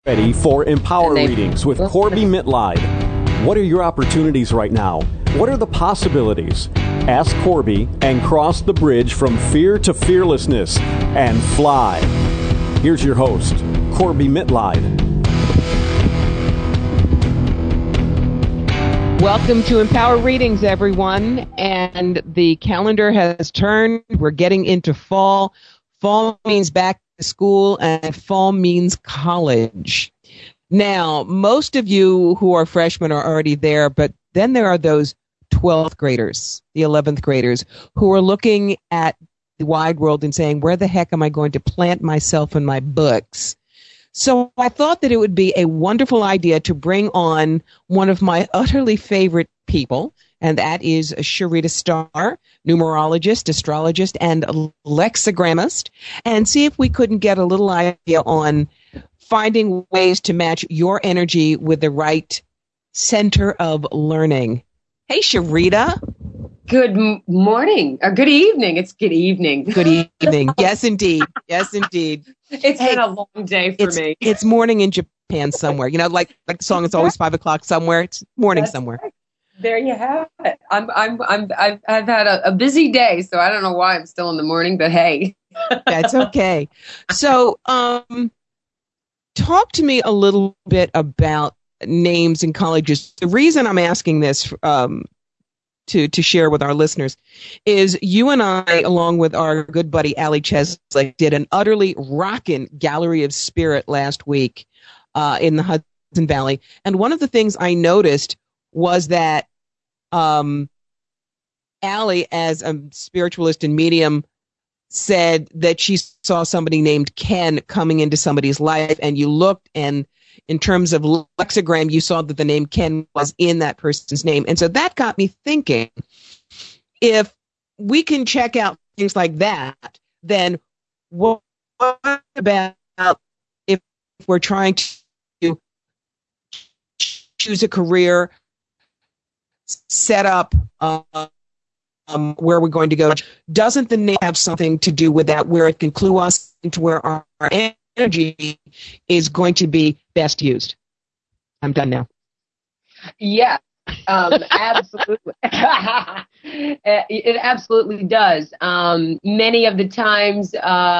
Ready for Empower Readings with Corby Mitleid. What are your opportunities right now? What are the possibilities? Ask Corby and cross the bridge from fear to fearlessness and fly. Here's your host, Corby Mitleid. Welcome to Empower Readings, everyone. And the calendar has turned. We're getting into fall. Fall means back to school, and fall means college. Now, most of you who are freshmen are already there, but then there are those 12th graders, the 11th graders, who are looking at the wide world and saying, where the heck am I going to plant myself in my books? So I thought that it would be a wonderful idea to bring on one of my utterly favorite people, and that is Sharita Starr, numerologist, astrologist, and lexigrammist, and see if we couldn't get a little idea on finding ways to match your energy with the right center of learning. Hey, Sharita. Good morning, or good evening. It's good evening. Good evening. Yes, indeed. Yes, indeed. It's been a long day for me. It's morning in Japan somewhere. You know, like the song, it's always 5 o'clock somewhere. It's morning somewhere. Right. There you have it. I've had a busy day, so I don't know why I'm still in the morning, but hey. That's okay. So, talk to me a little bit about names in colleges. The reason I'm asking this, to share with our listeners is you and I, along with our good buddy Allie Chesley, did an utterly rockin' Gallery of Spirit last week in the Hudson Valley. And one of the things I noticed was that Allie, as a spiritualist and medium, said that she saw somebody named Ken coming into somebody's life, and you looked, and in terms of lexigram, you saw that the name Ken was in that person's name. And so that got me thinking, if we can check out things like that, then what about if we're trying to choose a career, set up where we're going to go? Doesn't the name have something to do with that, where it can clue us into where our energy is going to be best used? I'm done now. Yeah, absolutely. It absolutely does. Many of the times,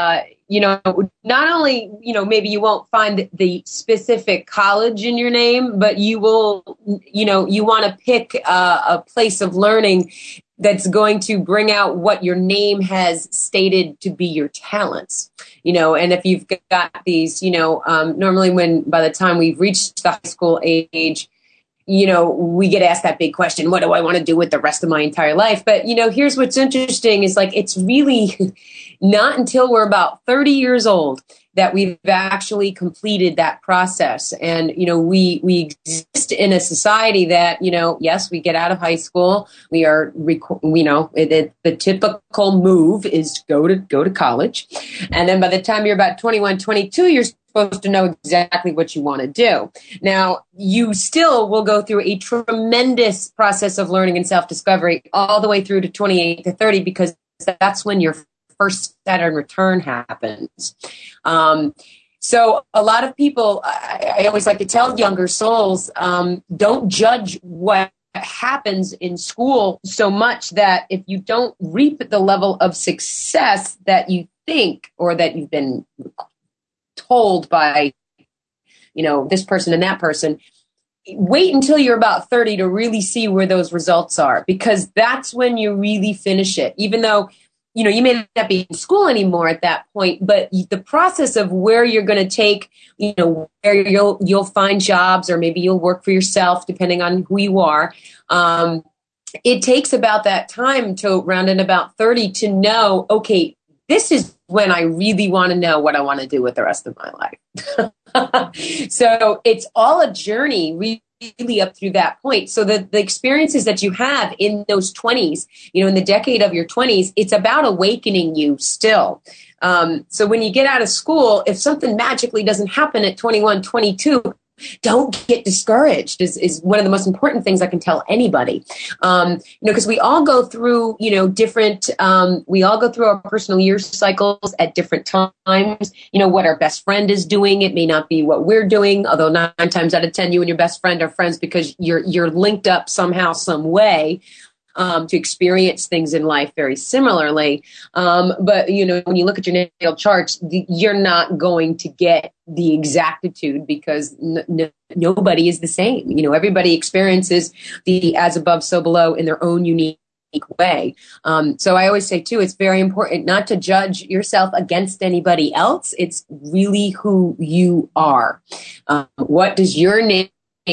not only, maybe you won't find the specific college in your name, but you will, you want to pick a place of learning that's going to bring out what your name has stated to be your talents, and if you've got these, normally by the time we've reached the high school age, we get asked that big question, what do I want to do with the rest of my entire life? But, here's what's interesting is, like, it's really not until we're about 30 years old that we've actually completed that process. And, we exist in a society that, yes, we get out of high school. We are, the typical move is go to college. And then by the time you're about 21, 22, you're supposed to know exactly what you want to do. Now, you still will go through a tremendous process of learning and self-discovery all the way through to 28 to 30, because that's when your first Saturn return happens. So a lot of people, I always like to tell younger souls, don't judge what happens in school so much that if you don't reap the level of success that you think, or that you've been told by, this person and that person, wait until you're about 30 to really see where those results are, because that's when you really finish it. Even though, you may not be in school anymore at that point, but the process of where you're going to take, where you'll find jobs, or maybe you'll work for yourself, depending on who you are. It takes about that time to around in about 30 to know, okay, this is when I really want to know what I want to do with the rest of my life. So it's all a journey, really, up through that point. So the experiences that you have in those 20s, in the decade of your 20s, it's about awakening you still. So when you get out of school, if something magically doesn't happen at 21, 22, don't get discouraged is one of the most important things I can tell anybody. Because we all go through, different, we all go through our personal year cycles at different times. What our best friend is doing, it may not be what we're doing, although 9 times out of 10, you and your best friend are friends because you're linked up somehow, some way. To experience things in life very similarly. But, when you look at your natal charts, you're not going to get the exactitude because nobody is the same. Everybody experiences the as above, so below in their own unique way. So I always say, too, it's very important not to judge yourself against anybody else. It's really who you are. What does your name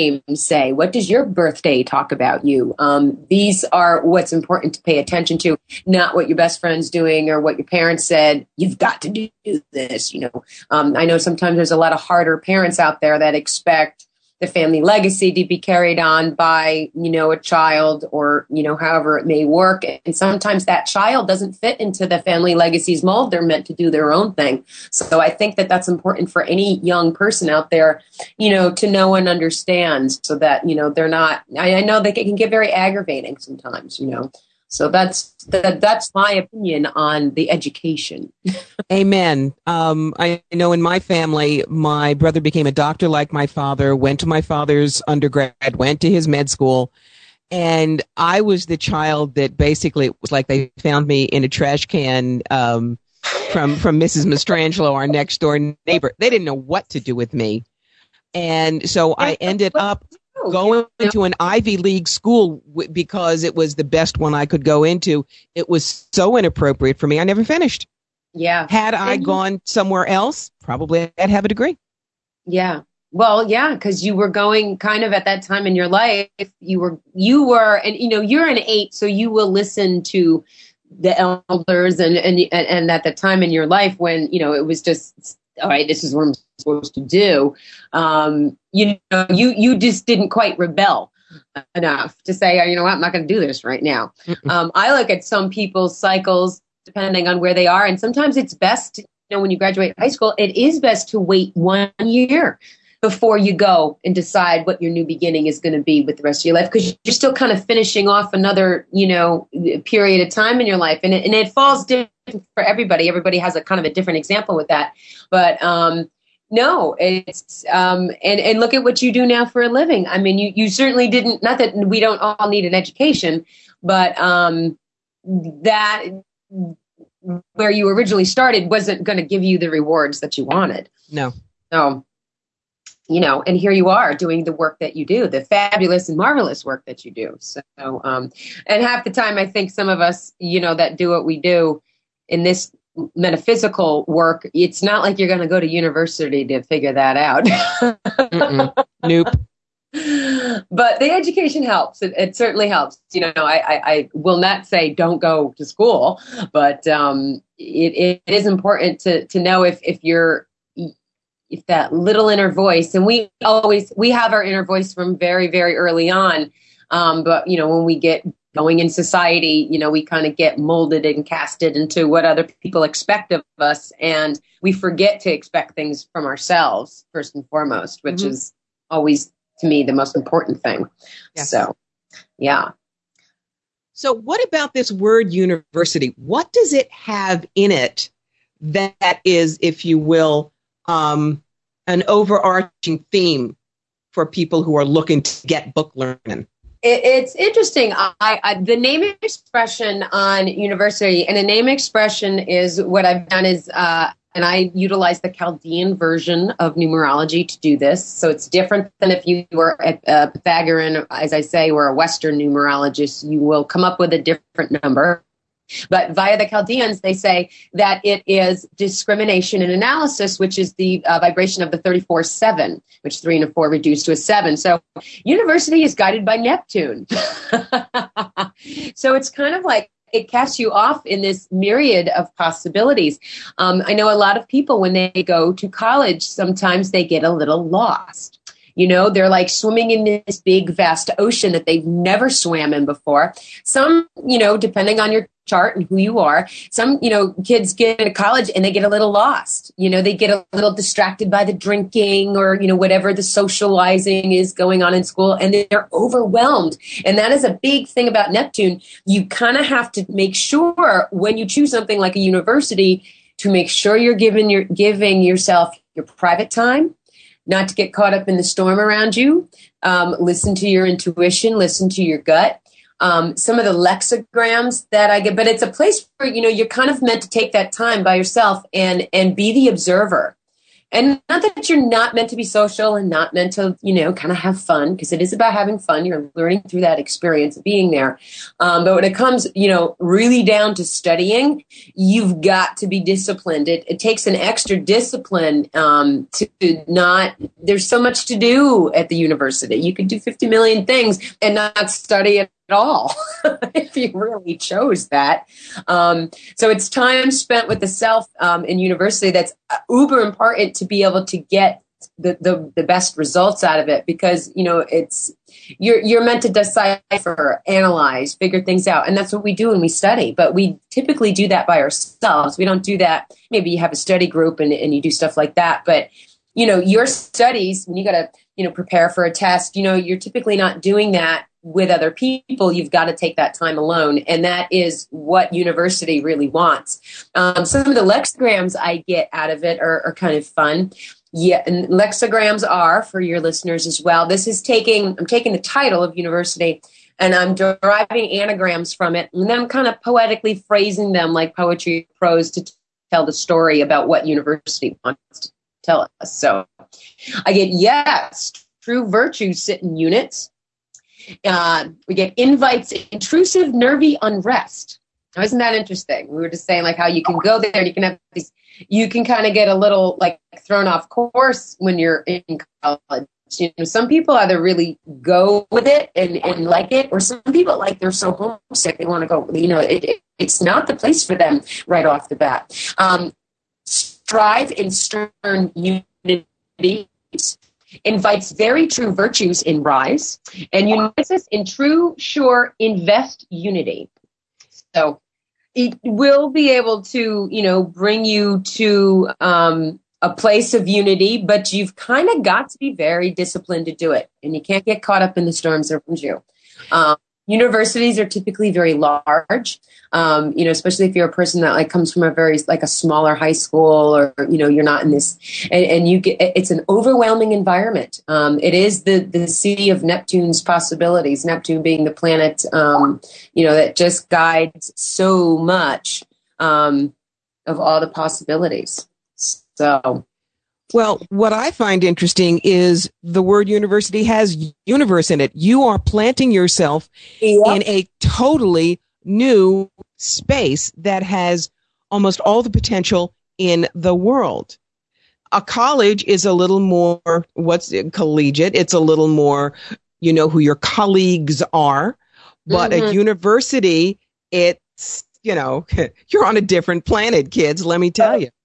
say? What does your birthday talk about you? These are what's important to pay attention to, not what your best friend's doing or what your parents said. You've got to do this. I know sometimes there's a lot of harder parents out there that expect the family legacy to be carried on by, a child or, however it may work. And sometimes that child doesn't fit into the family legacy's mold. They're meant to do their own thing. So I think that that's important for any young person out there, to know and understand so that, they're not, I know that it can get very aggravating sometimes, So that's my opinion on the education. Amen. I know in my family, my brother became a doctor like my father, went to my father's undergrad, went to his med school. And I was the child that basically, it was like they found me in a trash can from Mrs. Mastrangelo, our next door neighbor. They didn't know what to do with me. And so I ended up going into an Ivy League school because it was the best one I could go into. It was so inappropriate for me. I never finished. Yeah. Had I gone somewhere else, probably I'd have a degree. Yeah. Well, yeah, because you were going kind of at that time in your life, you were, and you're an 8, so you will listen to the elders and at the time in your life when, it was just, all right, this is what I'm supposed to do. You just didn't quite rebel enough to say, I'm not going to do this right now. I look at some people's cycles depending on where they are. And sometimes it's best, when you graduate high school, it is best to wait 1 year before you go and decide what your new beginning is going to be with the rest of your life, because you're still kind of finishing off another, period of time in your life. And it falls different for everybody. Everybody has a kind of a different example with that. But, no, it's, and look at what you do now for a living. I mean, you certainly didn't, not that we don't all need an education, but, that where you originally started wasn't going to give you the rewards that you wanted. No. So, and here you are doing the work that you do, the fabulous and marvelous work that you do. So, and half the time I think some of us, that do what we do in this metaphysical work, it's not like you're going to go to university to figure that out. Nope. But the education helps. It certainly helps. I will not say don't go to school, but it is important to know if that little inner voice, and we have our inner voice from very, very early on. But when we get going in society, we kind of get molded and casted into what other people expect of us, and we forget to expect things from ourselves first and foremost, which is always, to me, the most important thing. Yes. So, yeah. So what about this word university? What does it have in it that is, if you will, an overarching theme for people who are looking to get book learning? It's interesting. The name expression on university, and a name expression is what I've done is, and I utilize the Chaldean version of numerology to do this. So it's different than if you were a Pythagorean, as I say, or a Western numerologist. You will come up with a different number. But via the Chaldeans, they say that it is discrimination and analysis, which is the vibration of the 34-7, which 3 and a 4 reduced to a 7. So university is guided by Neptune. So it's kind of like it casts you off in this myriad of possibilities. I know a lot of people, when they go to college, sometimes they get a little lost. They're like swimming in this big, vast ocean that they've never swam in before. Some, depending on your chart and who you are. Some, kids get into college and they get a little lost. They get a little distracted by the drinking or, whatever the socializing is going on in school, and they're overwhelmed. And that is a big thing about Neptune. You kind of have to make sure when you choose something like a university to make sure you're giving yourself your private time, not to get caught up in the storm around you. Listen to your intuition, listen to your gut. Some of the lexicograms that I get, but it's a place where, you're kind of meant to take that time by yourself and be the observer. And not that you're not meant to be social and not meant to, kind of have fun, because it is about having fun. You're learning through that experience of being there. But when it comes, really down to studying, you've got to be disciplined. It takes an extra discipline there's so much to do at the university. You could do 50 million things and not study at all if you really chose that. So it's time spent with the self in university that's uber important to be able to get the best results out of it, because it's you're meant to decipher, analyze, figure things out, and that's what we do when we study. But we typically do that by ourselves. We don't do that. Maybe you have a study group and you do stuff like that, but your studies, when you got to prepare for a test, you're typically not doing that with other people. You've got to take that time alone. And that is what university really wants. Some of the lexicograms I get out of it are kind of fun. Yeah. And lexicograms are, for your listeners as well, I'm taking the title of university and I'm deriving anagrams from it. And then I'm kind of poetically phrasing them like poetry prose to tell the story about what university wants to tell us. So I get, yes, true virtues sit in units. We get invites, intrusive, nervy unrest. Now, isn't that interesting? We were just saying like how you can go there and you can have these, you can kind of get a little like thrown off course when you're in college. Some people either really go with it and like it, or some people they're so homesick they want to go. It's not the place for them right off the bat. Strive in stern unity. Invites very true virtues in rise, and unites us in true, sure, invest unity. So it will be able to, bring you to a place of unity, but you've kind of got to be very disciplined to do it, and you can't get caught up in the storms around you. Universities are typically very large, especially if you're a person that comes from a smaller high school, or, you're not in this, and it's an overwhelming environment. It is the city of Neptune's possibilities, Neptune being the planet, that just guides so much, of all the possibilities. So. Well, what I find interesting is the word university has universe in it. You are planting yourself in a totally new space that has almost all the potential in the world. A college is a little more, collegiate? It's a little more, who your colleagues are. But a university, it's, you're on a different planet, kids, let me tell you.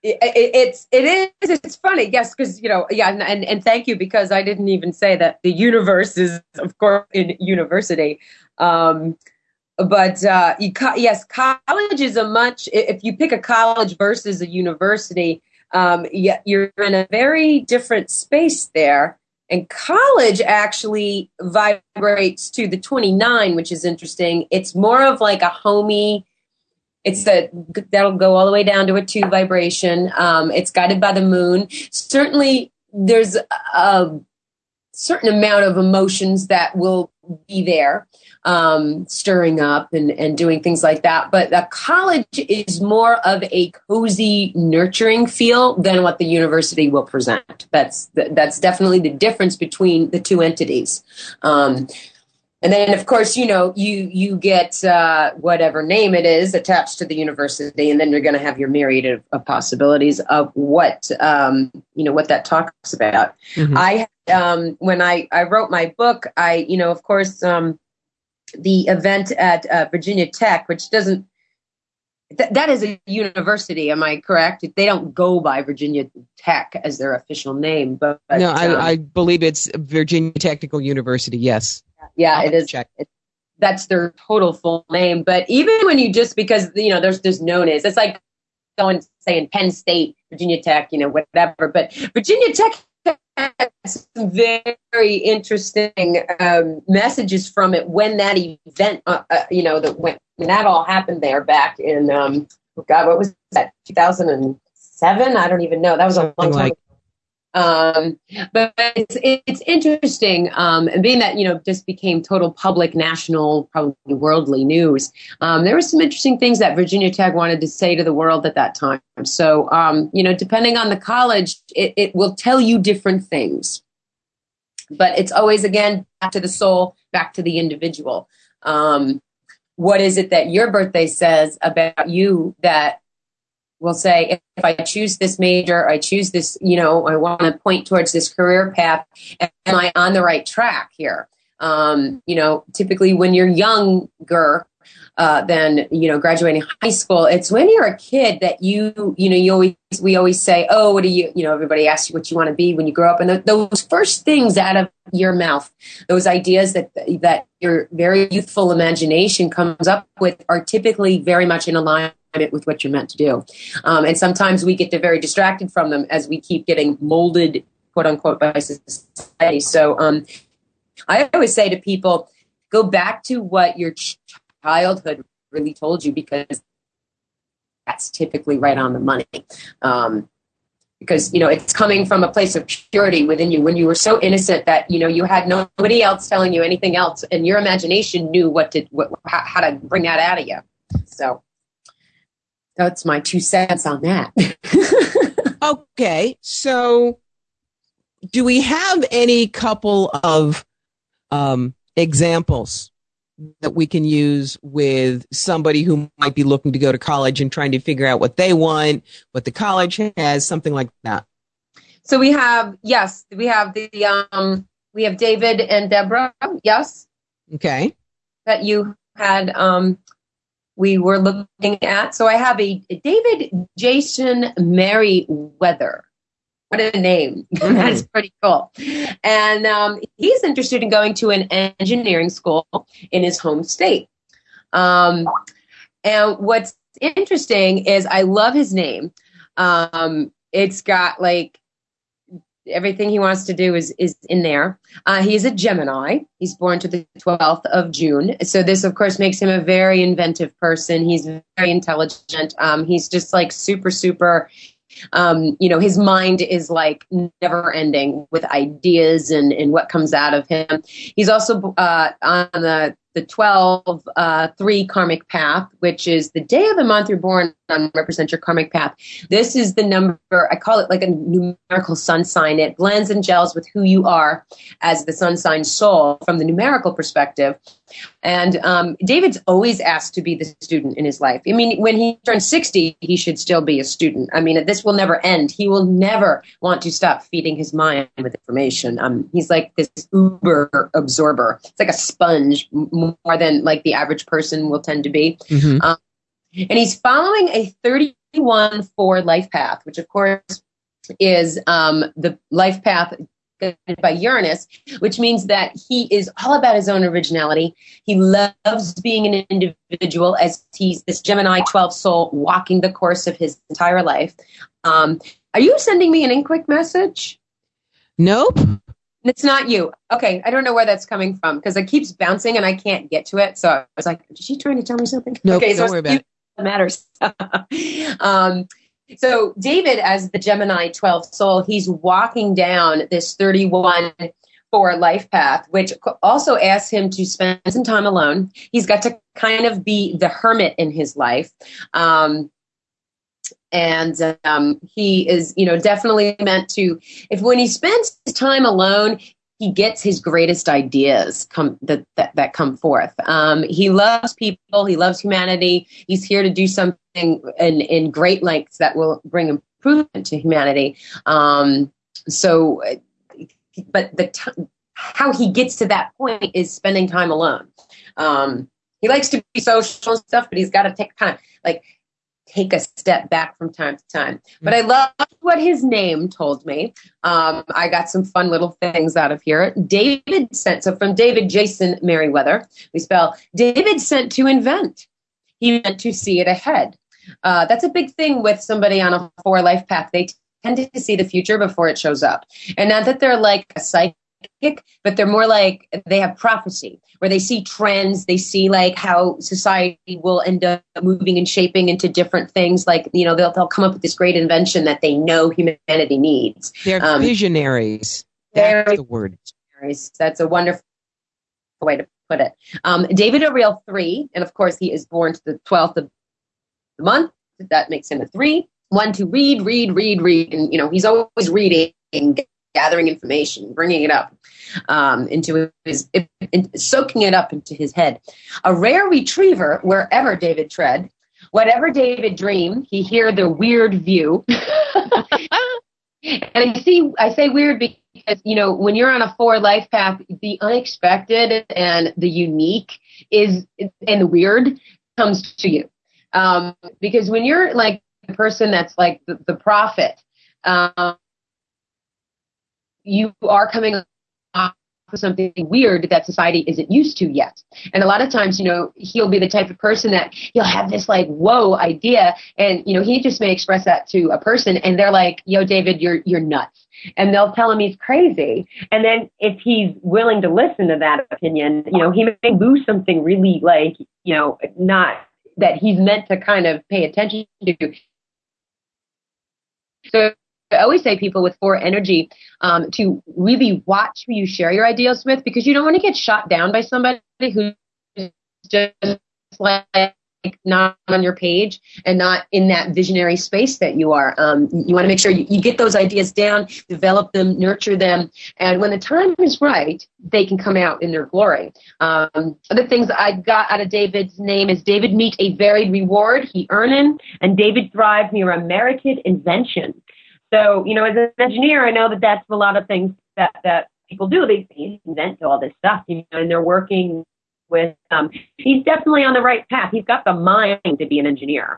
It's funny, yes, because and thank you, because I didn't even say that the universe is, of course, in university, but yes, college is if you pick a college versus a university, you're in a very different space there, and college actually vibrates to the 29, which is interesting. It's more of like a homey. That'll go all the way down to a 2 vibration. It's guided by the moon. Certainly, there's a certain amount of emotions that will be there, stirring up and doing things like that. But the college is more of a cozy, nurturing feel than what the university will present. That's definitely the difference between the two entities. And then, of course, you get whatever name it is attached to the university, and then you're going to have your myriad of possibilities of what that talks about. Mm-hmm. When I wrote my book, of course, the event at Virginia Tech, which doesn't, that is a university, am I correct? They don't go by Virginia Tech as their official name, but no, I believe it's Virginia Technical University. Yes. Yeah, it is. that's their total full name. But even when you just, because, there's just known as, it's like going, saying Penn State, Virginia Tech, whatever. But Virginia Tech has some very interesting messages from it when that event, when that all happened there back in, what was that, 2007? I don't even know. That was a long time ago. But it's interesting, and being that, just became total public, national, probably worldly news. There were some interesting things that Virginia Tech wanted to say to the world at that time. So, depending on the college, it will tell you different things. But it's always, again, back to the soul, back to the individual. What is it that your birthday says about you that will say, if I choose this major, I choose this, I want to point towards this career path. Am I on the right track here? Typically when you're younger than, graduating high school, it's when you're a kid that we always say, oh, what do you, everybody asks you what you want to be when you grow up. And those first things out of your mouth, those ideas that your very youthful imagination comes up with are typically very much in alignment with what you're meant to do. And sometimes we get very distracted from them as we keep getting molded, quote unquote, by society. So I always say to people, go back to what your childhood really told you, because that's typically right on the money. Because, it's coming from a place of purity within you when you were so innocent that, you had nobody else telling you anything else, and your imagination knew how to bring that out of you. So that's my 2 cents on that. Okay. So do we have any couple of examples that we can use with somebody who might be looking to go to college and trying to figure out what they want, what the college has, something like that? So we have David and Deborah. Yes. Okay. That you had, we were looking at. So I have a David Jason Merriweather. What a name. That's pretty cool. And he's interested in going to an engineering school in his home state. And what's interesting is I love his name. It's got everything he wants to do is in there. He's a Gemini. He's born to the 12th of June. So this, of course, makes him a very inventive person. He's very intelligent. He's just super, super, his mind is never ending with ideas and what comes out of him. He's also on the 12-3 karmic path, which is the day of the month you're born on represents your karmic path. This is the number, I call it a numerical sun sign. It blends and gels with who you are as the sun sign soul from the numerical perspective. And David's always asked to be the student in his life. I mean, when he turns 60, he should still be a student. I mean, this will never end. He will never want to stop feeding his mind with information. He's like this uber absorber. It's like a sponge more than the average person will tend to be. Mm-hmm. And he's following a 31-4 life path, which of course is the life path guided by Uranus, which means that he is all about his own originality. He loves being an individual, as he's this Gemini 12 soul walking the course of his entire life. Are you sending me an InQuick message? Nope. It's not you. Okay. I don't know where that's coming from because it keeps bouncing and I can't get to it. So I was like, is she trying to tell me something? Nope, okay, don't worry about it. Matters. So David, as the Gemini 12 soul, he's walking down this 31-4 life path, which also asks him to spend some time alone. He's got to kind of be the hermit in his life. And he is, definitely meant to, when he spends his time alone, he gets his greatest ideas that come forth. He loves people. He loves humanity. He's here to do something in great lengths that will bring improvement to humanity. But how he gets to that point is spending time alone. He likes to be social and stuff, but he's got to take kind of take a step back from time to time. But I love what his name told me. I got some fun little things out of here. David sent, so from David Jason Merriweather, we spell David sent to invent. He meant to see it ahead. That's a big thing with somebody on a 4 life path. They tend to see the future before it shows up. And not that they're like a psychic, but they're more like they have prophecy, where they see trends, they see like how society will end up moving and shaping into different things. Like, you know, they'll come up with this great invention that they know humanity needs. They're visionaries. That's the word. Visionaries. That's a wonderful way to put it. David Ariel 3, and of course he is born to the 12th of the month. That makes him a 3. 1 to read. And, you know, he's always reading, gathering information, bringing it up into his, soaking it up into his head. A rare retriever wherever David tread, whatever David dream, he hear the weird view. And I say weird because, you know, when you're on a 4 life path, the unexpected and the unique and the weird comes to you. Because when you're like the person that's like the prophet, you are coming off of something weird that society isn't used to yet. And a lot of times, you know, he'll be the type of person that he'll have this like, whoa idea. And, you know, he just may express that to a person and they're like, yo, David, you're nuts. And they'll tell him he's crazy. And then if he's willing to listen to that opinion, you know, he may lose something really like, you know, not that he's meant to kind of pay attention to. So I always say people with 4 energy to really watch who you share your ideas with, because you don't want to get shot down by somebody who's just like not on your page and not in that visionary space that you are. You want to make sure you get those ideas down, develop them, nurture them, and when the time is right, they can come out in their glory. Other things I got out of David's name is David meet a varied reward, he earnin', and David thrive near a merited invention. So, you know, as an engineer, I know that that's a lot of things that people do. They invent all this stuff, you know, and they're working with, he's definitely on the right path. He's got the mind to be an engineer.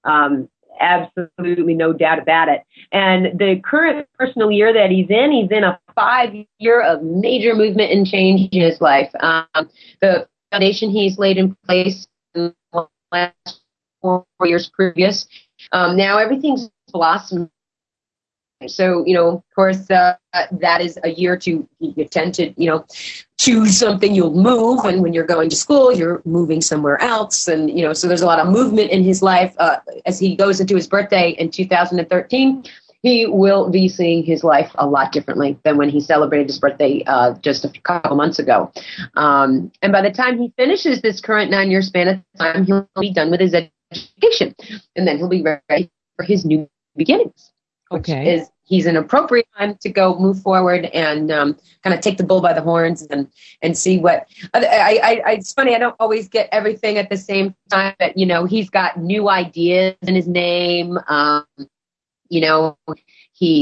Absolutely no doubt about it. And the current personal year that he's in a 5-year of major movement and change in his life. The foundation he's laid in place in the last 4 years previous. Now everything's blossomed. So, you know, of course, that is a year you tend to, you know, choose something, you'll move. And when you're going to school, you're moving somewhere else. And, you know, so there's a lot of movement in his life. As he goes into his birthday in 2013, he will be seeing his life a lot differently than when he celebrated his birthday just a couple months ago. And by the time he finishes this current 9-year span of time, he'll be done with his education. And then he'll be ready for his new beginnings. Okay. He's an appropriate time to go move forward and kind of take the bull by the horns and see what. It's funny, I don't always get everything at the same time. But you know, he's got new ideas in his name. You know, he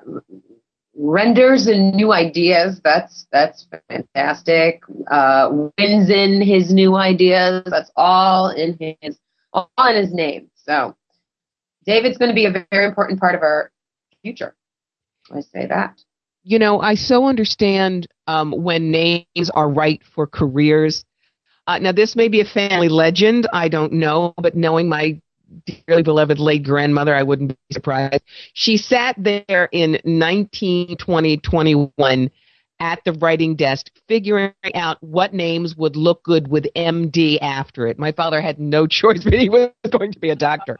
renders in new ideas. That's fantastic. Wins in his new ideas. That's all in his name. So David's going to be a very important part of our future. I say that. You know, I so understand when names are right for careers. Now, this may be a family legend. I don't know, but knowing my dearly beloved late grandmother, I wouldn't be surprised. She sat there in 1920-21 at the writing desk, figuring out what names would look good with MD after it. My father had no choice, but he was going to be a doctor.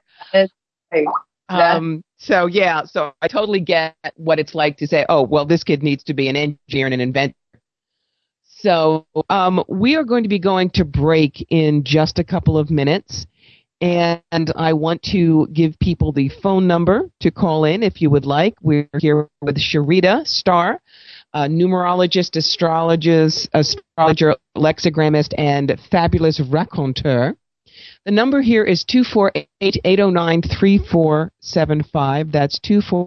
So I totally get what it's like to say, oh, well, this kid needs to be an engineer and an inventor. So we are going to be going to break in just a couple of minutes. And I want to give people the phone number to call in if you would like. We're here with Sharita Starr, numerologist, astrologer, lexigrammist, and fabulous raconteur. The number here is 248-809-3475. That's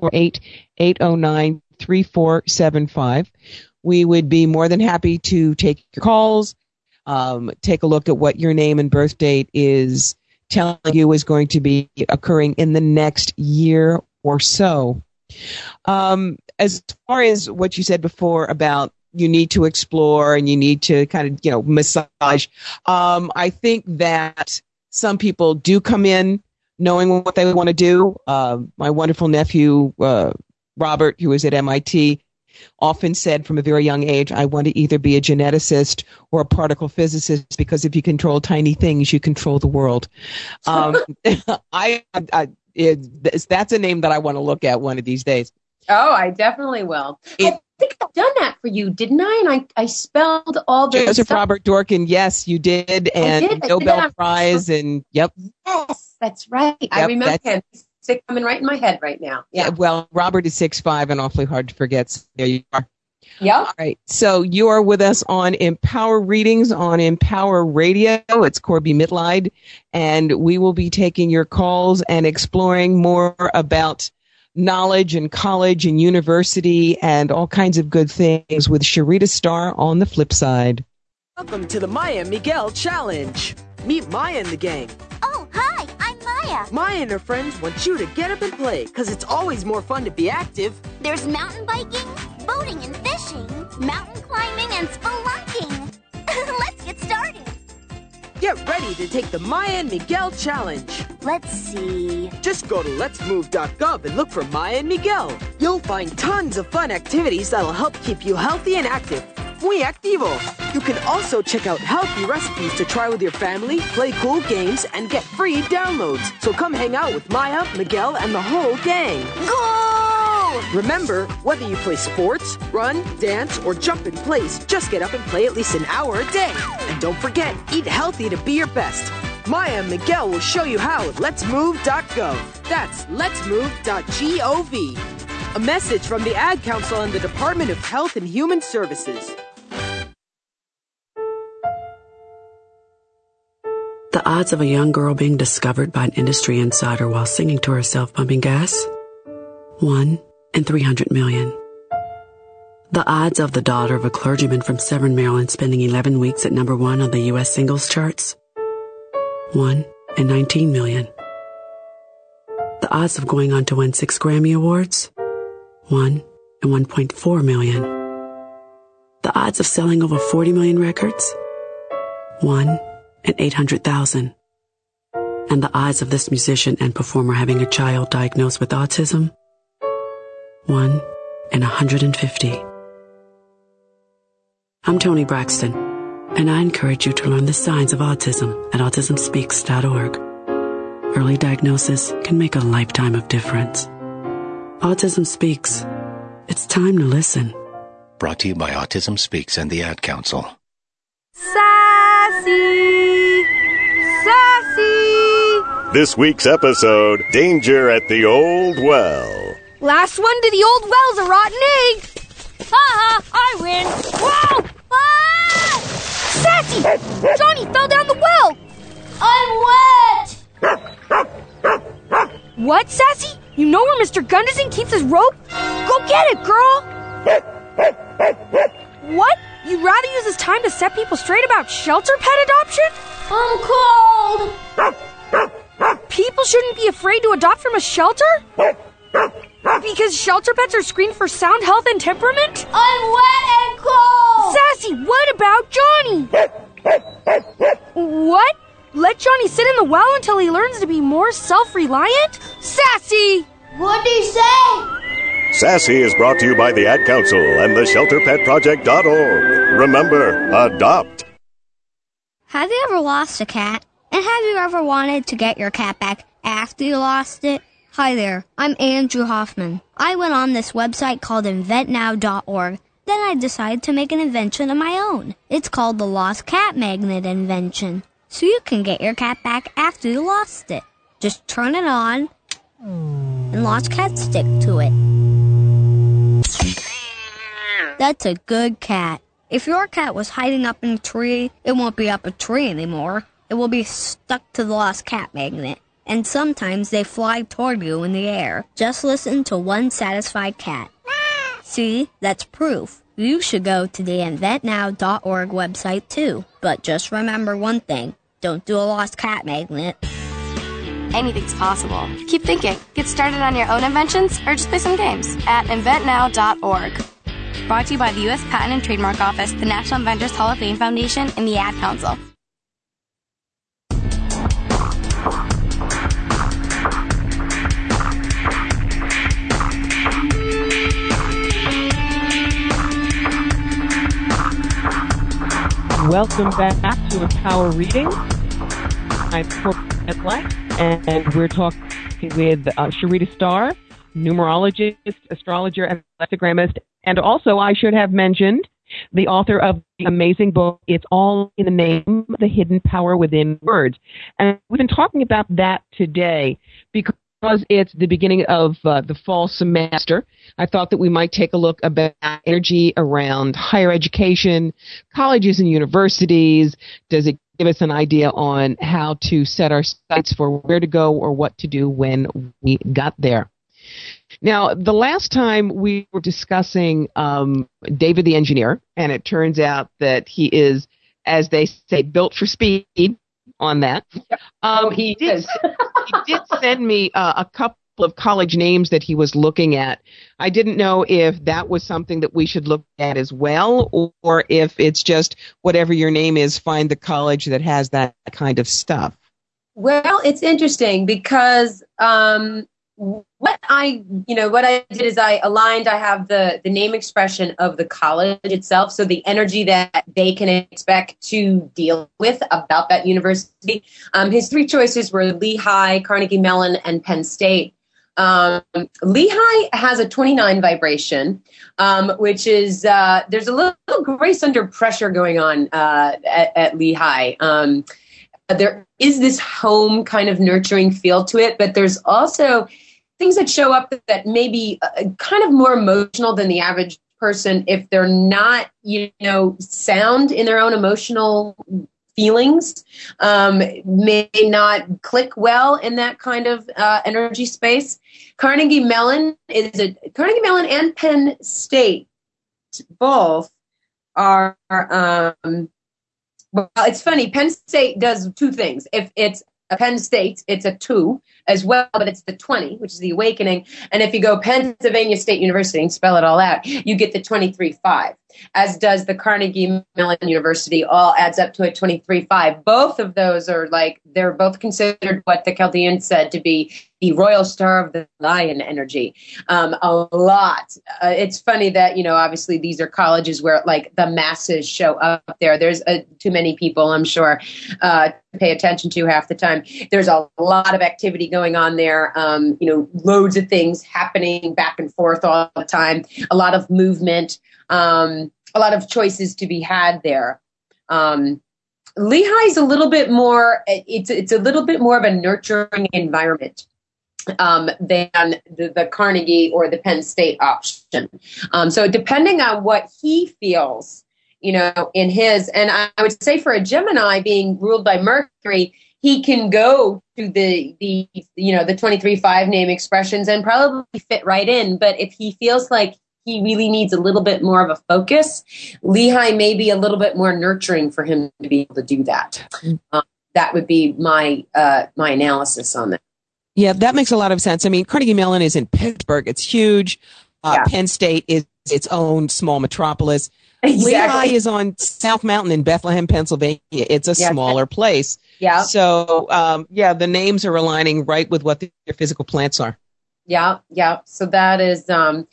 248-809-3475. We would be more than happy to take your calls, take a look at what your name and birth date is telling you is going to be occurring in the next year or so. As far as what you said before about you need to explore and you need to kind of, massage, I think that some people do come in knowing what they want to do. My wonderful nephew, Robert, who is at MIT, often said from a very young age, I want to either be a geneticist or a particle physicist, because if you control tiny things, you control the world. That's a name that I want to look at one of these days. Oh, I definitely will. I think I've done that for you, didn't I? And I spelled all the Joseph stuff. Robert Dworkin, yes, you did. And Nobel Prize, and yep. Yes, that's right. Yep, I remember him. He's coming right in my head right now. Yeah. Well, Robert is 6'5" and awfully hard to forget. So there you are. Yeah. All right. So you are with us on Empower Readings on Empower Radio. It's Corby Mitleid, and we will be taking your calls and exploring more about knowledge and college and university and all kinds of good things with Sharita Starr on the flip side. Welcome to the Maya and Miguel Challenge. Meet Maya and the gang. Oh, hi, I'm Maya. Maya and her friends want you to get up and play, because it's always more fun to be active. There's mountain biking, boating and fishing, mountain climbing and spelunking. Let's get started. Get ready to take the Maya and Miguel Challenge. Let's see. Just go to letsmove.gov and look for Maya and Miguel. You'll find tons of fun activities that'll help keep you healthy and active. Muy activo! You can also check out healthy recipes to try with your family, play cool games, and get free downloads. So come hang out with Maya, Miguel, and the whole gang. Go! Remember, whether you play sports, run, dance, or jump in place, just get up and play at least an hour a day. And don't forget, eat healthy to be your best. Maya and Miguel will show you how at letsmove.gov. That's letsmove.gov. A message from the Ad Council and the Department of Health and Human Services. The odds of a young girl being discovered by an industry insider while singing to herself pumping gas? 1 in 300 million. The odds of the daughter of a clergyman from Severn, Maryland spending 11 weeks at number 1 on the U.S. singles charts? 1 in 19 million. The odds of going on to win 6 Grammy Awards? 1 in 1.4 million. The odds of selling over 40 million records? 1 in 800,000. And the odds of this musician and performer having a child diagnosed with autism? 1 in 150. I'm Toni Braxton, and I encourage you to learn the signs of autism at autismspeaks.org. Early diagnosis can make a lifetime of difference. Autism Speaks. It's time to listen. Brought to you by Autism Speaks and the Ad Council. Sassy! Sassy! This week's episode, Danger at the Old Well. Last one to the old well's a rotten egg! Ha! I win! Whoa! Ah! Sassy! Johnny fell down the well! I'm wet! What, Sassy? You know where Mr. Gunderson keeps his rope? Go get it, girl! What? You'd rather use this time to set people straight about shelter pet adoption? I'm cold! People shouldn't be afraid to adopt from a shelter? Because shelter pets are screened for sound health and temperament? I'm wet and cold! Sassy, what about Johnny? What? Let Johnny sit in the well until he learns to be more self-reliant? Sassy! What'd he say? Sassy is brought to you by the Ad Council and the ShelterPetProject.org. Remember, adopt. Have you ever lost a cat? And have you ever wanted to get your cat back after you lost it? Hi there, I'm Andrew Hoffman. I went on this website called InventNow.org. Then I decided to make an invention of my own. It's called the Lost Cat Magnet Invention. So you can get your cat back after you lost it. Just turn it on, and lost cats stick to it. That's a good cat. If your cat was hiding up in a tree, it won't be up a tree anymore. It will be stuck to the lost cat magnet. And sometimes they fly toward you in the air. Just listen to one satisfied cat. See, that's proof. You should go to the InventNow.org website too. But just remember one thing. Don't do a lost cat magnet. anything's possible. Keep thinking. Get started on your own inventions or just play some games at inventnow.org. Brought to you by the U.S. Patent and Trademark Office, the National Inventors Hall of Fame Foundation, and the Ad Council. Welcome back to Empower Readings. I'm Corbie Black, and we're talking with Sharita Starr, numerologist, astrologer, and electrogrammist, and also, I should have mentioned, the author of the amazing book, It's All in the Name, The Hidden Power Within Words. And we've been talking about that today because it's the beginning of the fall semester. I thought that we might take a look about energy around higher education, colleges and universities. Does it give us an idea on how to set our sights for where to go or what to do when we got there? Now, the last time we were discussing David the engineer, and it turns out that he is, as they say, built for speed on that. He did send me a couple of college names that he was looking at. I didn't know if that was something that we should look at as well, or if it's just whatever your name is, find the college that has that kind of stuff. Well, it's interesting because what I did is I aligned, I have the name expression of the college itself. So the energy that they can expect to deal with about that university. His three choices were Lehigh, Carnegie Mellon, and Penn State. Lehigh has a 29 vibration, which is, there's a little grace under pressure going on at Lehigh. There is this home kind of nurturing feel to it, but there's also things that show up that may be kind of more emotional than the average person if they're not, sound in their own emotional feelings, may not click well in that kind of energy space. Carnegie Mellon and Penn State both are, well, it's funny. Penn State does two things. If it's a Penn State, it's a 2 as well, but it's the 20, which is the awakening. And if you go Pennsylvania State University and spell it all out, you get the 23-5, as does the Carnegie Mellon University, all adds up to a 23-5. Both of those are they're both considered what the Chaldeans said to be the royal star of the lion energy. A lot. It's funny that, obviously these are colleges where the masses show up there. There's too many people, I'm sure, to pay attention to half the time. There's a lot of activity going on there. Loads of things happening back and forth all the time. A lot of movement, a lot of choices to be had there. Lehigh's a little bit more, it's a little bit more of a nurturing environment than the Carnegie or the Penn State option. So depending on what he feels, in his, and I would say for a Gemini being ruled by Mercury, he can go to the 23-5 name expressions and probably fit right in. But if he feels like he really needs a little bit more of a focus, Lehigh may be a little bit more nurturing for him to be able to do that. That would be my analysis on that. Yeah, that makes a lot of sense. I mean, Carnegie Mellon is in Pittsburgh. It's huge. Penn State is its own small metropolis. Exactly. Lehigh is on South Mountain in Bethlehem, Pennsylvania. It's a smaller place. Yeah. So, the names are aligning right with what their physical plants are. Yeah. So that is, I'm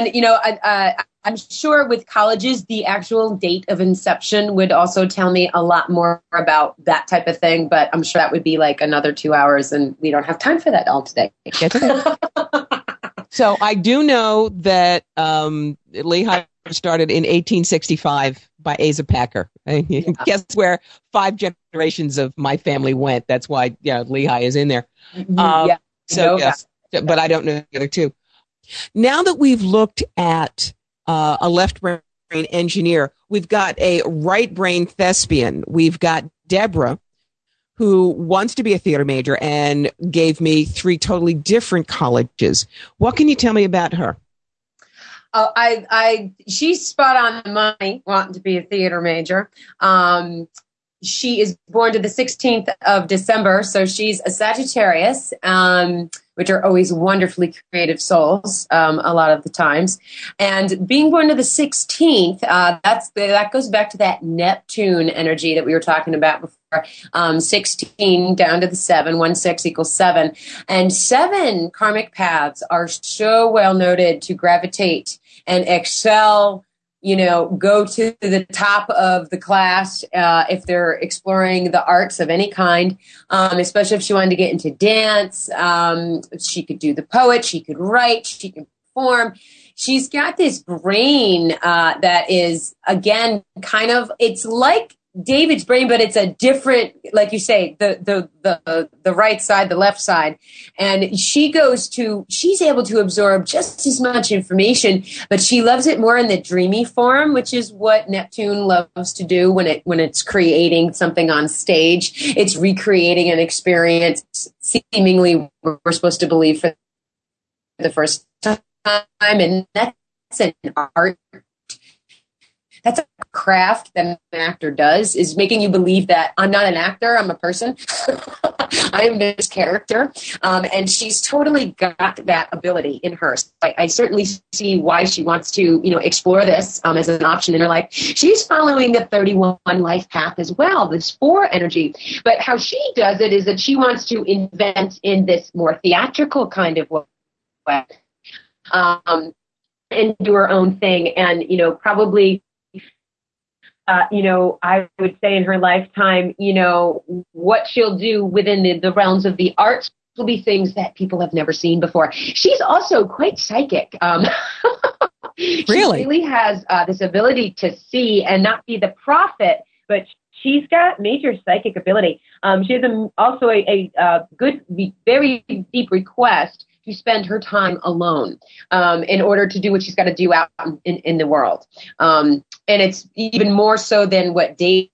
sure with colleges, the actual date of inception would also tell me a lot more about that type of thing. But I'm sure that would be another 2 hours, and we don't have time for that all today. So I do know that Lehigh started in 1865 by Asa Packer. Guess where 5 generations of my family went. That's why, Lehigh is in there. Yes. But I don't know the other two. Now that we've looked at a left brain engineer, we've got a right brain thespian. We've got Deborah, who wants to be a theater major and gave me 3 totally different colleges. What can you tell me about her? She's spot on the money, wanting to be a theater major. she is born to the 16th of December, so she's a Sagittarius, which are always wonderfully creative souls a lot of the times. And being born to the 16th, that goes back to that Neptune energy that we were talking about before. 16 down to the 7, 1 6 equals 7. And 7 karmic paths are so well noted to gravitate and excel, go to the top of the class if they're exploring the arts of any kind, especially if she wanted to get into dance. She could do the poet, she could write, she can perform. She's got this brain that is, again, kind of, it's like David's brain, but it's a different, like you say, the right side, the left side. And she's able to absorb just as much information, but she loves it more in the dreamy form, which is what Neptune loves to do when it's creating something on stage. It's recreating an experience seemingly we're supposed to believe for the first time. And that's an art. That's a craft that an actor does, is making you believe that I'm not an actor, I'm a person. I am this character. And she's totally got that ability in her. So I certainly see why she wants to, explore this as an option in her life. She's following the 31 life path as well, this 4 energy. But how she does it is that she wants to invent in this more theatrical kind of way. And do her own thing. And, probably... I would say in her lifetime, what she'll do within the realms of the arts will be things that people have never seen before. She's also quite psychic. She really has this ability to see and not be the prophet, but she's got major psychic ability. She has also a good, very deep request to spend her time alone in order to do what she's got to do out in the world. And it's even more so than what David's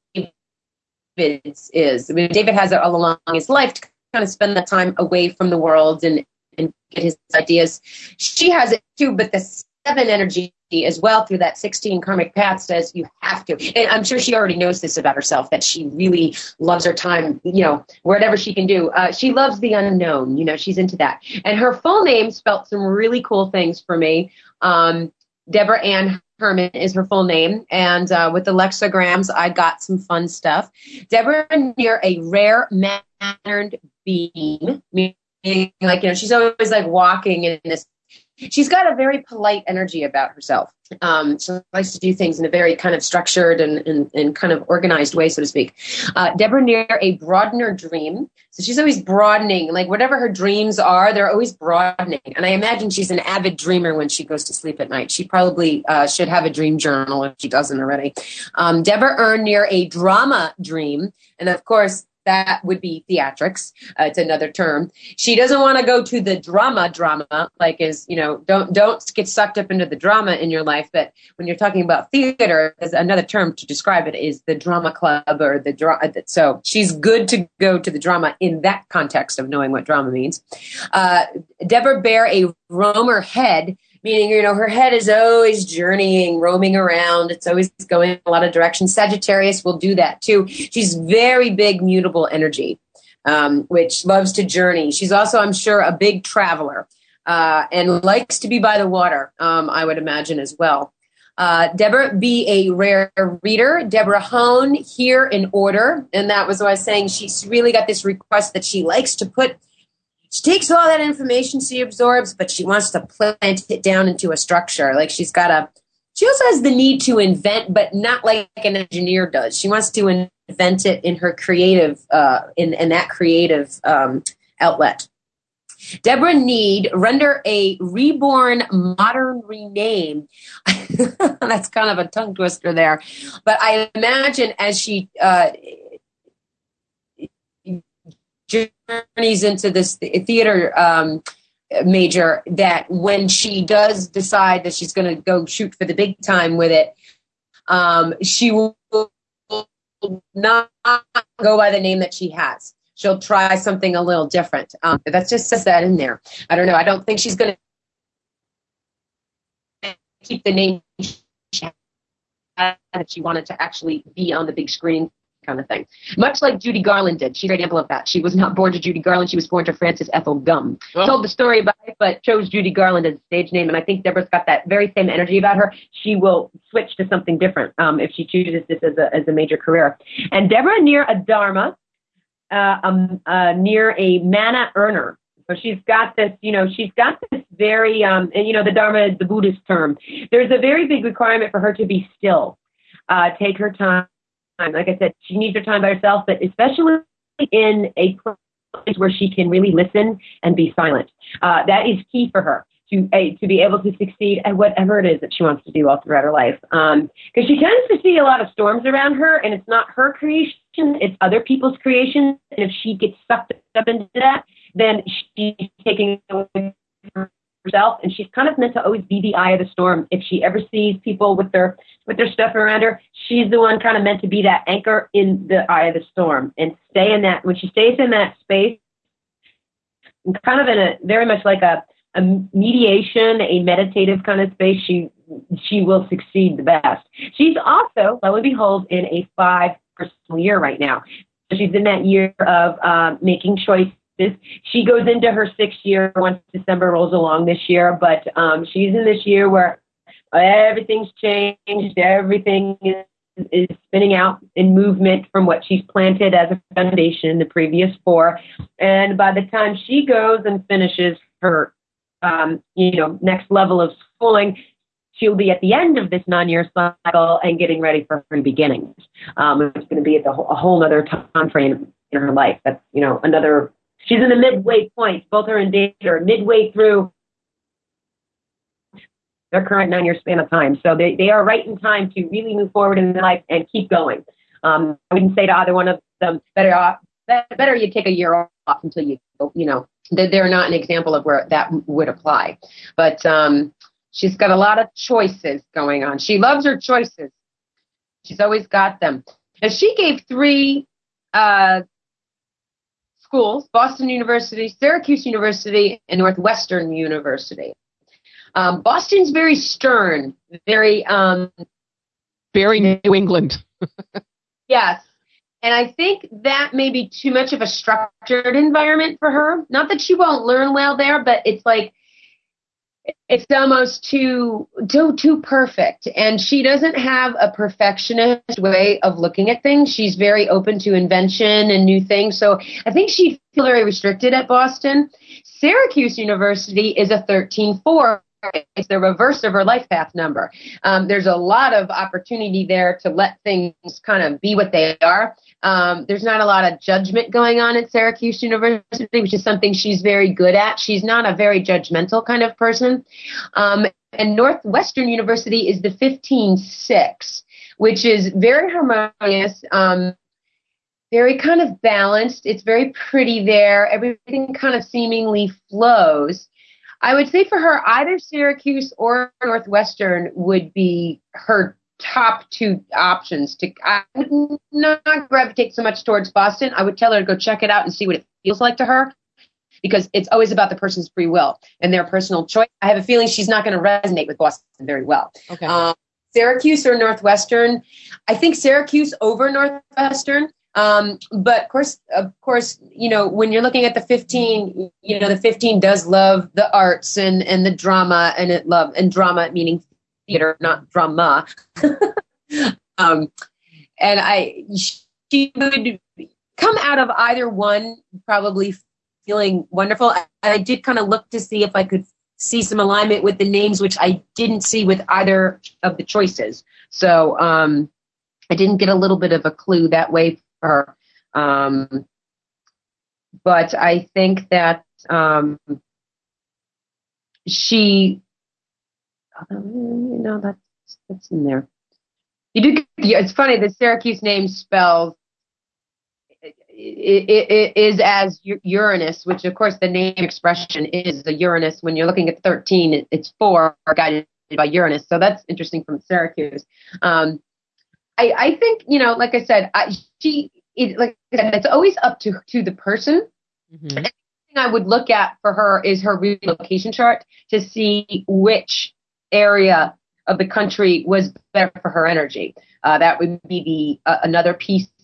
is. I mean, David has it all along his life to kind of spend that time away from the world and get his ideas. She has it too, but the 7 energy as well through that 16 karmic path says you have to. And I'm sure she already knows this about herself, that she really loves her time, whatever she can do. She loves the unknown, she's into that. And her full name spelt some really cool things for me. Deborah Ann Herman is her full name. And with the lexigrams, I got some fun stuff. Deborah near a rare mannered being, meaning she's always like walking in this. She's got a very polite energy about herself. She likes to do things in a very kind of structured and kind of organized way, so to speak. Deborah near a broadener dream. So she's always broadening, like whatever her dreams are, they're always broadening. And I imagine she's an avid dreamer when she goes to sleep at night. She probably should have a dream journal if she doesn't already. Deborah Earn near a drama dream. And of course, that would be theatrics. It's another term. She doesn't want to go to the drama, like don't get sucked up into the drama in your life. But when you're talking about theater, there's another term to describe it is the drama club or the drama. So she's good to go to the drama in that context of knowing what drama means. Deborah bear a roamer head, meaning, her head is always journeying, roaming around. It's always going in a lot of directions. Sagittarius will do that too. She's very big, mutable energy, which loves to journey. She's also, I'm sure, a big traveler and likes to be by the water, I would imagine as well. Deborah be a rare reader. Deborah Hone, hear in order. And that was what I was saying. She's really got this request that she likes to put. She takes all that information she absorbs, but she wants to plant it down into a structure. Like she also has the need to invent, but not like an engineer does. She wants to invent it in her creative, in that creative outlet. Deborah Need, render a reborn modern rename. That's kind of a tongue twister there. But I imagine as she journeys into this theater major, that when she does decide that she's going to go shoot for the big time with it, she will not go by the name that she has. She'll try something a little different. That just says that in there. I don't know. I don't think she's going to keep the name she had, that she wanted to actually be on the big screen kind of thing. Much like Judy Garland did. She's an example of that. She was not born to Judy Garland. She was born to Frances Ethel Gum. Told the story about it, but chose Judy Garland as a stage name. And I think Deborah's got that very same energy about her. She will switch to something different if she chooses this as a major career. And Deborah near a Dharma, near a mana earner. So she's got this very, and the Dharma is the Buddhist term. There's a very big requirement for her to be still, take her time. Like I said, she needs her time by herself, but especially in a place where she can really listen and be silent. That is key for her to be able to succeed at whatever it is that she wants to do all throughout her life. Because she tends to see a lot of storms around her, and it's not her creation, it's other people's creation. And if she gets sucked up into that, then she's taking away herself, and she's kind of meant to always be the eye of the storm. If she ever sees people with their stuff around her, she's the one kind of meant to be that anchor in the eye of the storm and stay in that. When she stays in that space, kind of in a very much like a mediation, a meditative kind of space, she will succeed the best. She's also, lo and behold, in a 5 personal year right now. She's in that year of making choices. She goes into her 6th year once December rolls along this year, but she's in this year where everything's changed. Everything is spinning out in movement from what she's planted as a foundation the previous 4. And by the time she goes and finishes her, next level of schooling, she'll be at the end of this 9-year cycle and getting ready for her beginnings. It's going to be at a whole other time frame in her life. That's, she's in the midway point. Both her and David are midway through their current 9-year span of time. So they are right in time to really move forward in their life and keep going. I wouldn't say to either one of them, better you take a year off until they're not an example of where that would apply. But she's got a lot of choices going on. She loves her choices. She's always got them. And she gave 3 schools: Boston University, Syracuse University, and Northwestern University. Boston's very stern, very New England. Yes. And I think that may be too much of a structured environment for her. Not that she won't learn well there, but it's like it's almost too perfect. And she doesn't have a perfectionist way of looking at things. She's very open to invention and new things. So I think she feels very restricted at Boston. Syracuse University is a 13-4. It's the reverse of her life path number. There's a lot of opportunity there to let things kind of be what they are. There's not a lot of judgment going on at Syracuse University, which is something she's very good at. She's not a very judgmental kind of person. And Northwestern University is the 15-6, which is very harmonious, very kind of balanced. It's very pretty there. Everything kind of seemingly flows. I would say for her, either Syracuse or Northwestern would be her top 2 options. I would not gravitate so much towards Boston. I would tell her to go check it out and see what it feels like to her, because it's always about the person's free will and their personal choice. I have a feeling she's not going to resonate with Boston very well. Okay. Syracuse or Northwestern, I think Syracuse over Northwestern. But of course, when you're looking at the 15, the 15 does love the arts and the drama, and drama meaning theater, not drama. And she would come out of either one probably feeling wonderful. I did kind of look to see if I could see some alignment with the names, which I didn't see with either of the choices. So, I didn't get a little bit of a clue that way her. But I think that she, that's in there. It's funny, the Syracuse name spells it is as Uranus, which of course the name expression is the Uranus. When you're looking at 13, it's 4 guided by Uranus. So that's interesting from Syracuse. I think, like I said, it's always up to the person. Mm-hmm. And the thing I would look at for her is her relocation chart to see which area of the country was better for her energy. That would be another piece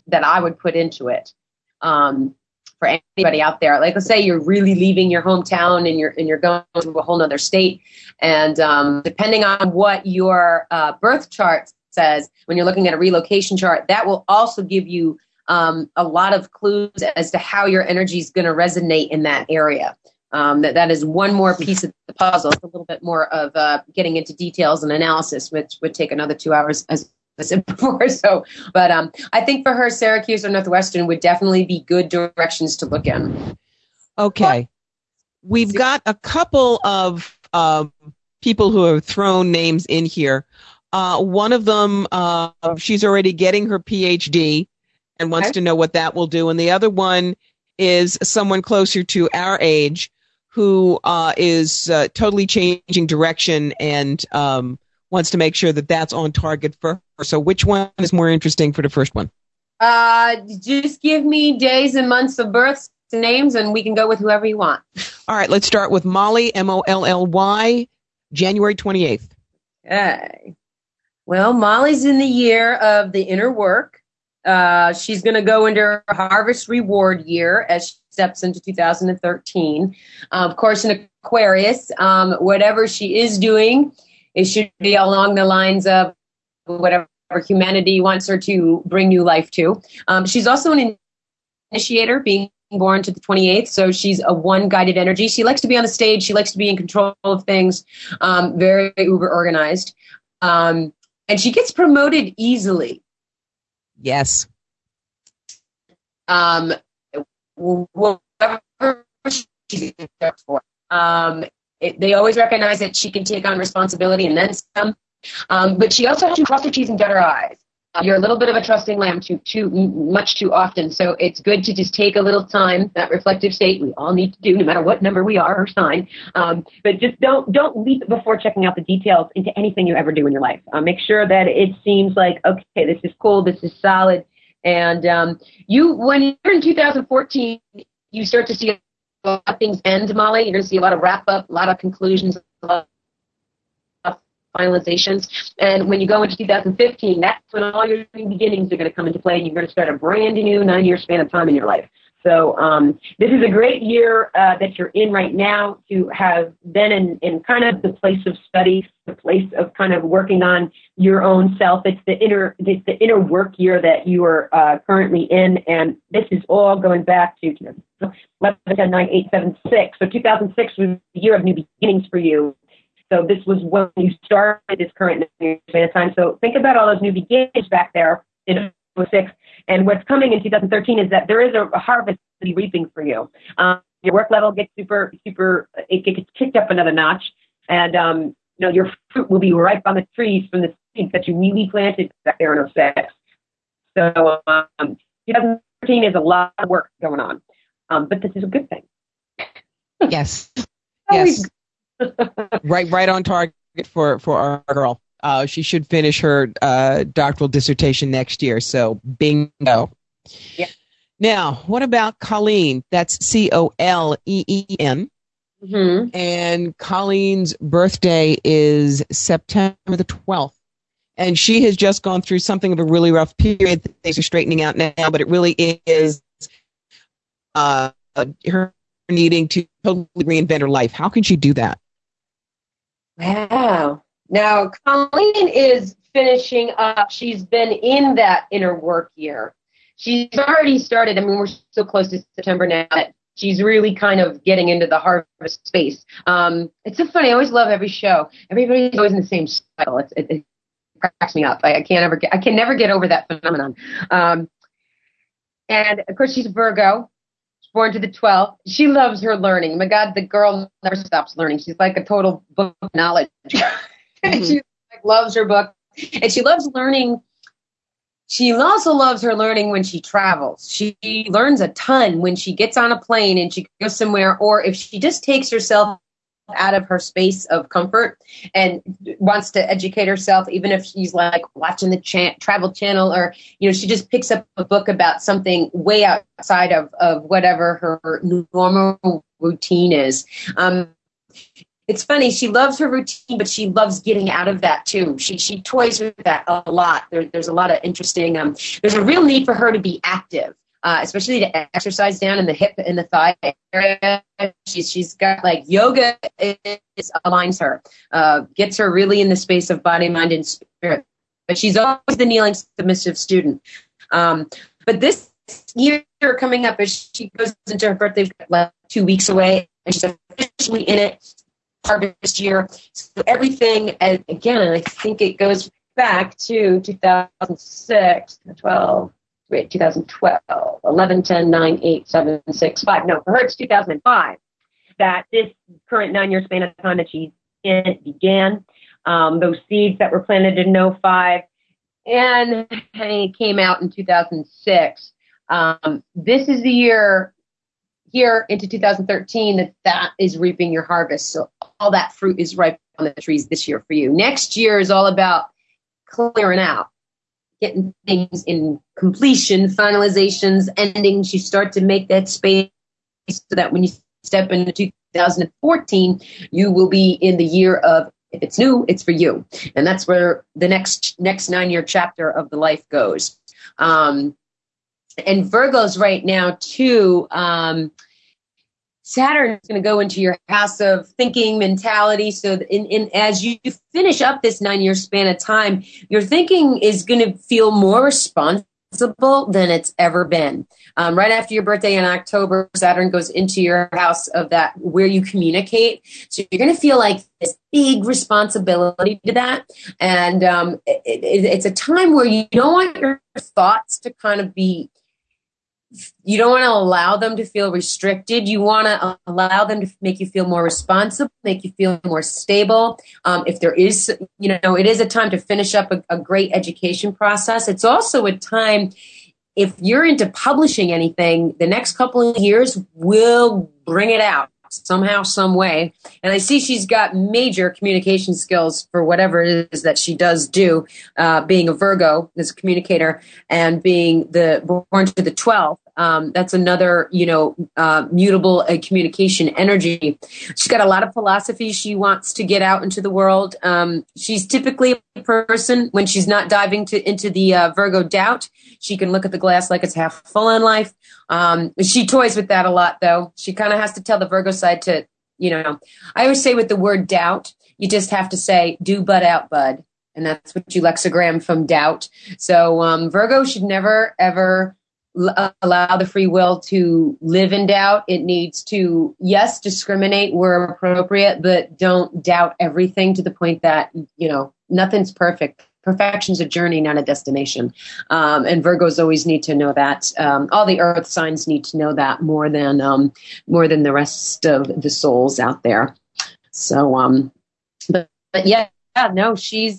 that I would put into it. For anybody out there, like let's say you're really leaving your hometown and you're going to a whole nother state, and depending on what your birth chart says, when you're looking at a relocation chart, that will also give you a lot of clues as to how your energy is going to resonate in that area. That is one more piece of the puzzle. It's a little bit more of getting into details and analysis, which would take another 2 hours, as I said before. So, but I think for her, Syracuse or Northwestern would definitely be good directions to look in. Okay. We've got a couple of people who have thrown names in here. One of them, she's already getting her PhD and wants to know what that will do. And the other one is someone closer to our age who is totally changing direction and wants to make sure that that's on target for her. So which one is more interesting for the first one? Just give me days and months of birth names, and we can go with whoever you want. All right, let's start with Molly, Molly, January 28th. Okay. Well, Molly's in the year of the inner work. She's going to go into her harvest reward year as she steps into 2013. Of course, in Aquarius, whatever she is doing, it should be along the lines of whatever humanity wants her to bring new life to. She's also an initiator, being born to the 28th, so she's a one-guided energy. She likes to be on the stage. She likes to be in control of things, very uber organized. And she gets promoted easily. Yes. Whatever she's for. They always recognize that she can take on responsibility and then some. But she also has to cross her T's and dot her I's. You're a little bit of a trusting lamb much too often. So it's good to just take a little time, that reflective state we all need to do, no matter what number we are or sign. But just don't leap before checking out the details into anything you ever do in your life. Make sure that it seems like, okay, this is cool, this is solid. And when you're in 2014, you start to see a lot of things end, Molly. You're going to see a lot of wrap up, a lot of conclusions, a lot of finalizations. And when you go into 2015, that's when all your new beginnings are going to come into play, and you're going to start a brand new 9-year span of time in your life. So this is a great year that you're in right now to have been in kind of the place of study, the place of kind of working on your own self. It's the inner work year that you are currently in, and this is all going back to 11, 10, 9, 8, 7, 6. So 2006 was the year of new beginnings for you. So this was when you started this current span of time. So think about all those new beginnings back there in 2006. And what's coming in 2013 is that there is a harvest to be reaping for you. Your work level gets it gets kicked up another notch. And, your fruit will be ripe on the trees from the seeds that you really planted back there in 06. So 2013 is a lot of work going on. But this is a good thing. Yes. Yes. right on target for our girl. She should finish her doctoral dissertation next year. So bingo. Yeah. Now, what about Colleen? That's Coleen. Mm-hmm. And Colleen's birthday is September the 12th. And she has just gone through something of a really rough period. Things are straightening out now, but it really is her needing to totally reinvent her life. How can she do that? Wow. Now, Colleen is finishing up. She's been in that inner work year. She's already started. I mean, we're so close to September now that she's really kind of getting into the harvest space. It's so funny. I always love every show. Everybody's always in the same style. It cracks me up. I can never get over that phenomenon. And of course, she's a Virgo. She's born to the 12th. She loves her learning. My God, the girl never stops learning. She's like a total book of knowledge. Mm-hmm. She loves her book, and she loves learning. She also loves her learning when she travels. She learns a ton when she gets on a plane and she goes somewhere, or if she just takes herself out of her space of comfort and wants to educate herself, even if she's like watching the Travel Channel, or, she just picks up a book about something way outside of whatever her normal routine is. it's funny. She loves her routine, but she loves getting out of that too. She toys with that a lot. There's a lot of interesting. There's a real need for her to be active, especially to exercise down in the hip and the thigh area. She's got like yoga aligns her, gets her really in the space of body, mind, and spirit. But she's always the kneeling, submissive student. But this year coming up, as she goes into her birthday, like 2 weeks away, and she's officially in it. Harvest year. So everything, and again, I think it goes back to 2006, 2012, 11, 10, 9, 8, 7, 6, 5. No, for her, it's 2005 that this current 9-year span of time that she's in it began. Those seeds that were planted in 05, and it came out in 2006. This is the year here into 2013 that is reaping your harvest. So all that fruit is ripe on the trees this year for you. Next year is all about clearing out, getting things in completion, finalizations, endings. You start to make that space so that when you step into 2014, you will be in the year of, if it's new, it's for you. And that's where the next 9-year chapter of the life goes. And Virgos right now, too, Saturn is going to go into your house of thinking, mentality. So as you finish up this 9-year span of time, your thinking is going to feel more responsible than it's ever been. Right after your birthday in October, Saturn goes into your house of that where you communicate. So you're going to feel like this big responsibility to that. And it's a time where you don't want your thoughts to kind of be, you don't want to allow them to feel restricted. You want to allow them to make you feel more responsible, make you feel more stable. If there is, it is a time to finish up a great education process. It's also a time, if you're into publishing anything, the next couple of years will bring it out somehow, some way. And I see she's got major communication skills for whatever it is that she does do, being a Virgo as a communicator and being born to the 12th. That's another, mutable communication energy. She's got a lot of philosophy she wants to get out into the world. She's typically a person, when she's not diving into the Virgo doubt, she can look at the glass like it's half full in life. She toys with that a lot, though. She kind of has to tell the Virgo side to, I always say with the word doubt, you just have to say, do bud out, bud. And that's what you lexigram from doubt. So Virgo should never, ever allow the free will to live in doubt. It needs to, yes, discriminate where appropriate, but don't doubt everything to the point that, nothing's perfect. Perfection's a journey, not a destination. And Virgos always need to know that. All the earth signs need to know that more than the rest of the souls out there. So, but yeah, no, she's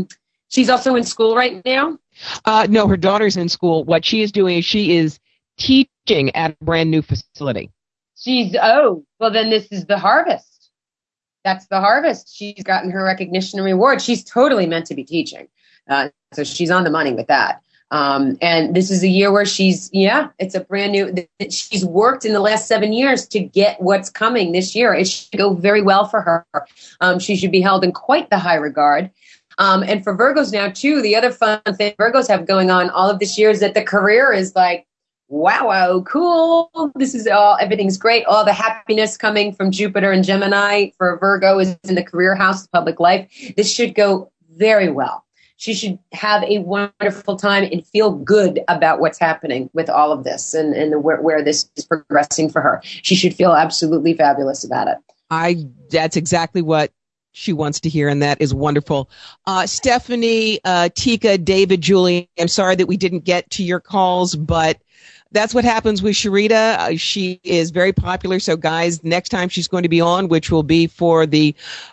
also in school right now. No, her daughter's in school. What she is doing is she is teaching at a brand new facility. Well, then this is the harvest. That's the harvest. She's gotten her recognition and reward. She's totally meant to be teaching. So she's on the money with that. And this is a year where it's a brand new, she's worked in the last 7 years to get what's coming this year. It should go very well for her. She should be held in quite the high regard. And for Virgos now, too, the other fun thing Virgos have going on all of this year is that the career is like, wow, cool. This is everything's great. All the happiness coming from Jupiter and Gemini for Virgo is in the career house, public life. This should go very well. She should have a wonderful time and feel good about what's happening with all of this and where this is progressing for her. She should feel absolutely fabulous about it. That's exactly what she wants to hear, and that is wonderful. Stephanie, Tika, David, Julie, I'm sorry that we didn't get to your calls, but that's what happens with Sharita. She is very popular. So, guys, next time she's going to be on, which will be for the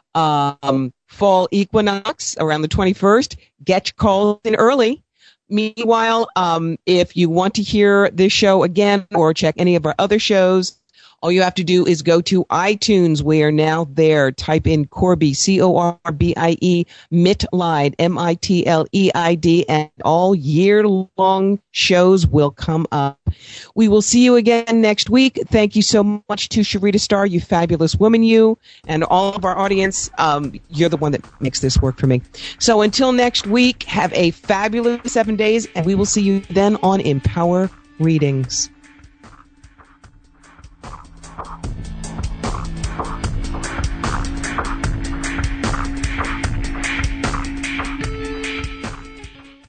fall equinox around the 21st, get your calls in early. Meanwhile, if you want to hear this show again or check any of our other shows, All you have to do is go to iTunes. We are now there. Type in Corbie, Corbie, Mitleid, Mitleid, and all year-long shows will come up. We will see you again next week. Thank you so much to Sharita Starr, you fabulous woman, you, and all of our audience. You're the one that makes this work for me. So until next week, have a fabulous 7 days, and we will see you then on Empower Readings.